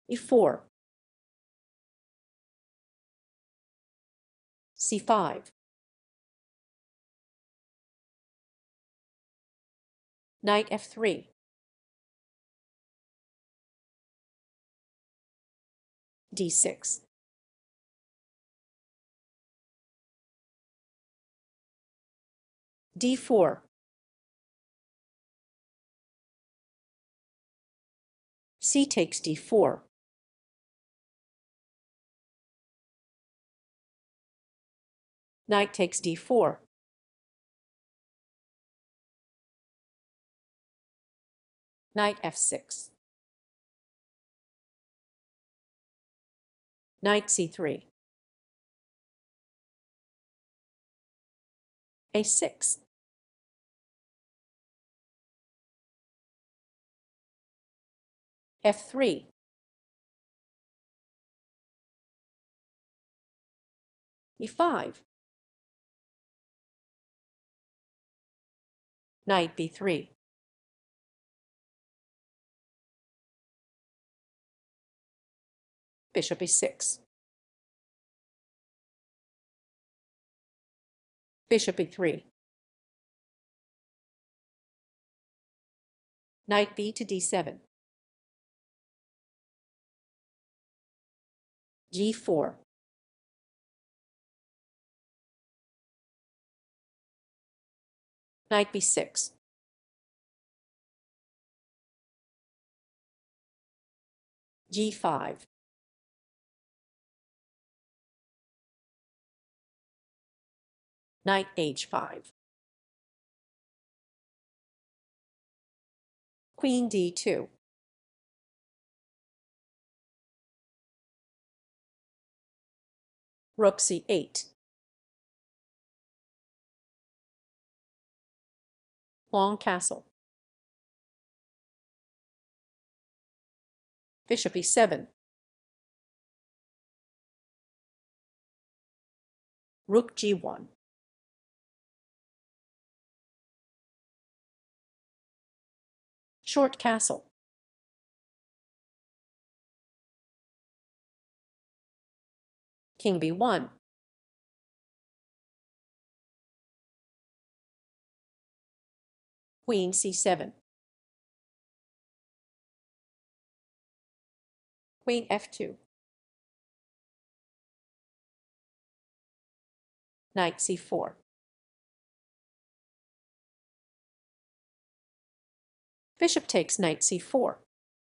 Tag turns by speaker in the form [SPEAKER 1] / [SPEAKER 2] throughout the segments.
[SPEAKER 1] e4, c5, knight f3, d6, d4, c takes d4, knight takes d4, knight f6, knight c3, a6, f3, e5, knight b3, bishop e6, bishop e3, knight b to d7, g4, knight b6, g5, knight h5, queen d2, rook c8, long castle, bishop e7, rook g1, short castle, king b1, queen c7, queen f2, knight c4, bishop takes knight c4,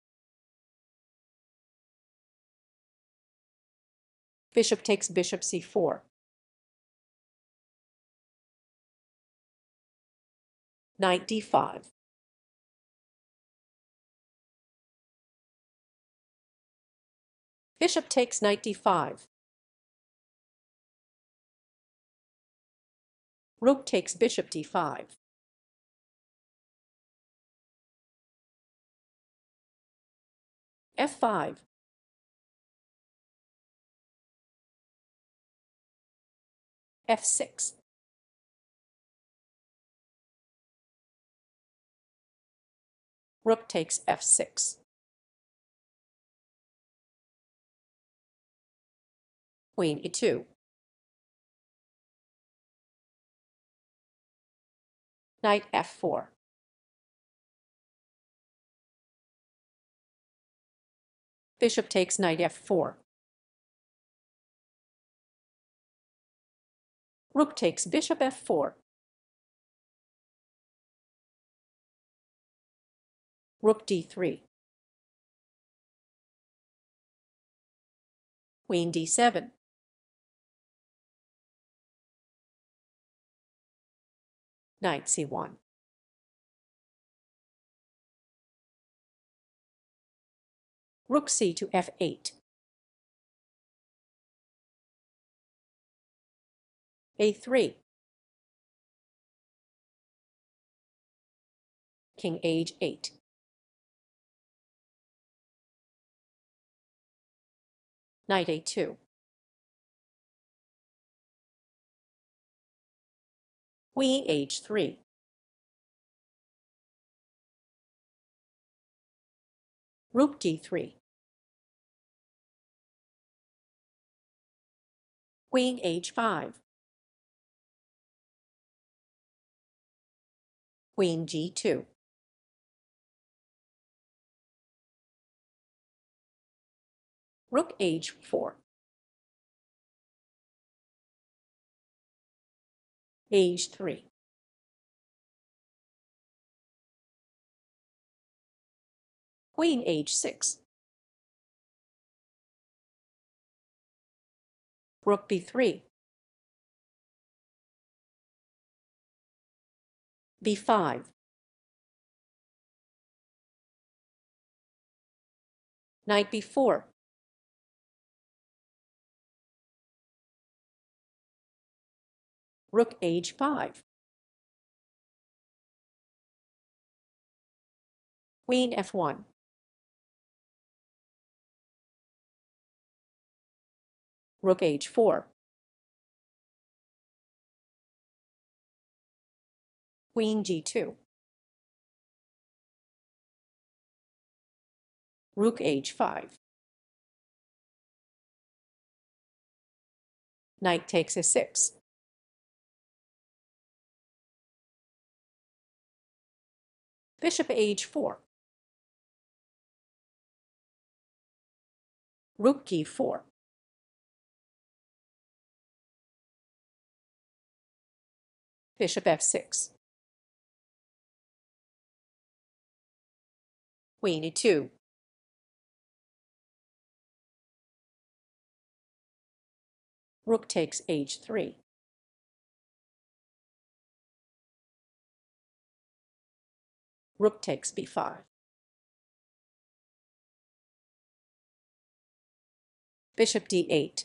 [SPEAKER 1] bishop takes bishop c4, knight d5, bishop takes knight d5, rook takes bishop d5, f5, f6, rook takes f6, queen e2, knight f4, bishop takes knight f4, rook takes bishop f4, rook d3, queen d7, knight c1, rook c to f8, a3, king h8, knight a2, queen h3, rook d3, Queen h5. Queen g2. Rook h4. h3. Queen h6. Rook b3. b5. Knight b4. Rook h5. Queen f1. Rook h4. Queen g2. Rook h5. Knight takes a6. Bishop h4. Rook g4. Bishop f6. Queen e2. Rook takes h3. Rook takes b5. Bishop d8.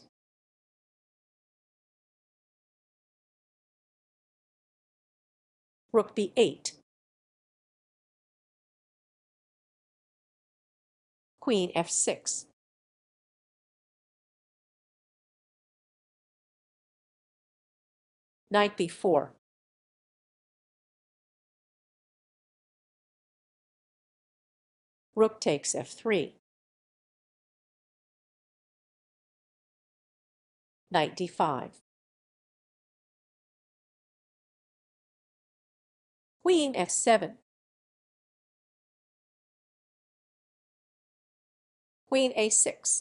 [SPEAKER 1] Rook b8. Queen f6. Knight b4. Rook takes f3. Knight d5. Queen f7. Queen a6.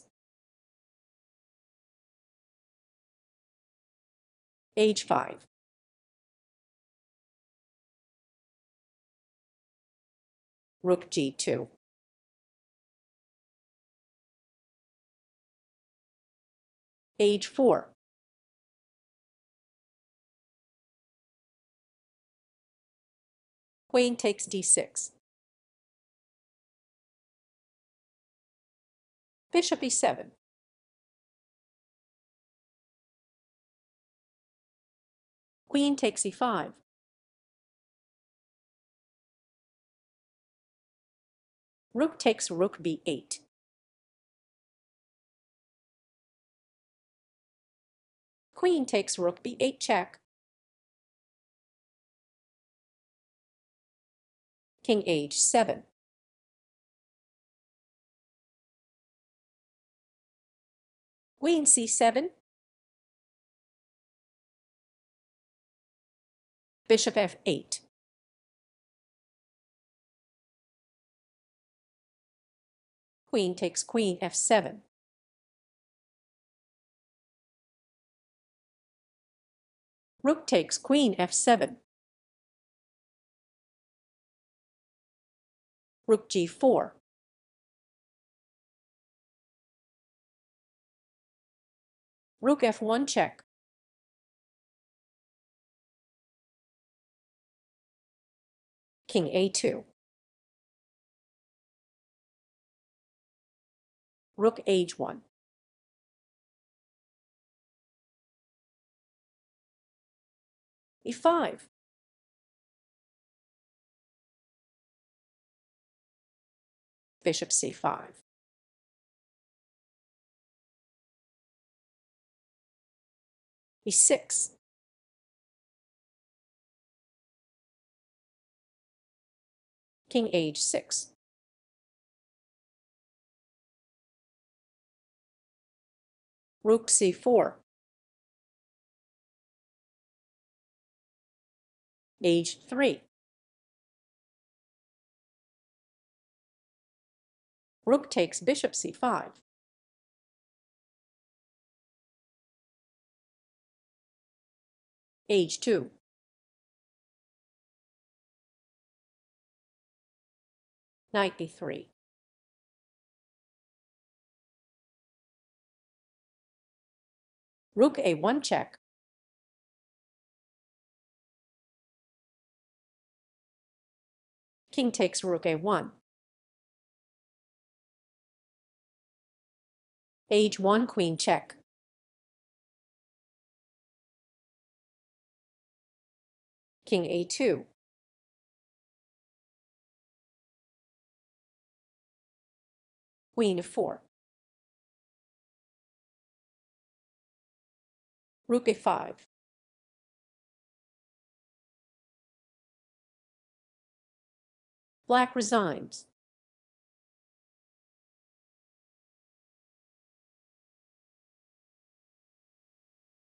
[SPEAKER 1] h5. Rook g2. h4. Queen takes d6. Bishop e7. Queen takes e5. Rook takes rook b8. Queen takes rook b8 check. King h7. Queen c7. Bishop f8. Queen takes queen f7. Rook takes queen f7. Rook g4. Rook f1 check. King a2. Rook h1. e5. Bishop c5. e6. King h6. Rook c4. H3. Rook takes bishop c5. H2. Knight b3. Rook a1 check. King takes rook a1. H1 queen check. King a2. Queen f4. Rook a5. Black resigns.